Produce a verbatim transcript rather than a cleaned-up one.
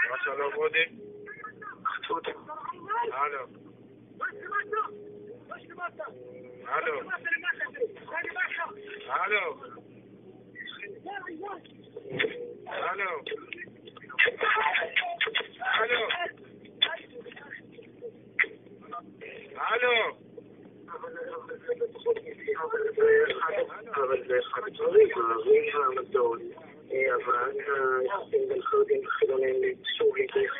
מה שלום רודי? חצו אותם. הלו. הלו. הלו. הלו. הלו. הלו. אבל זה אחד הדברים, הערבים והמדון, אבל היחסים בין חרדים וחילונים שוב להתייחס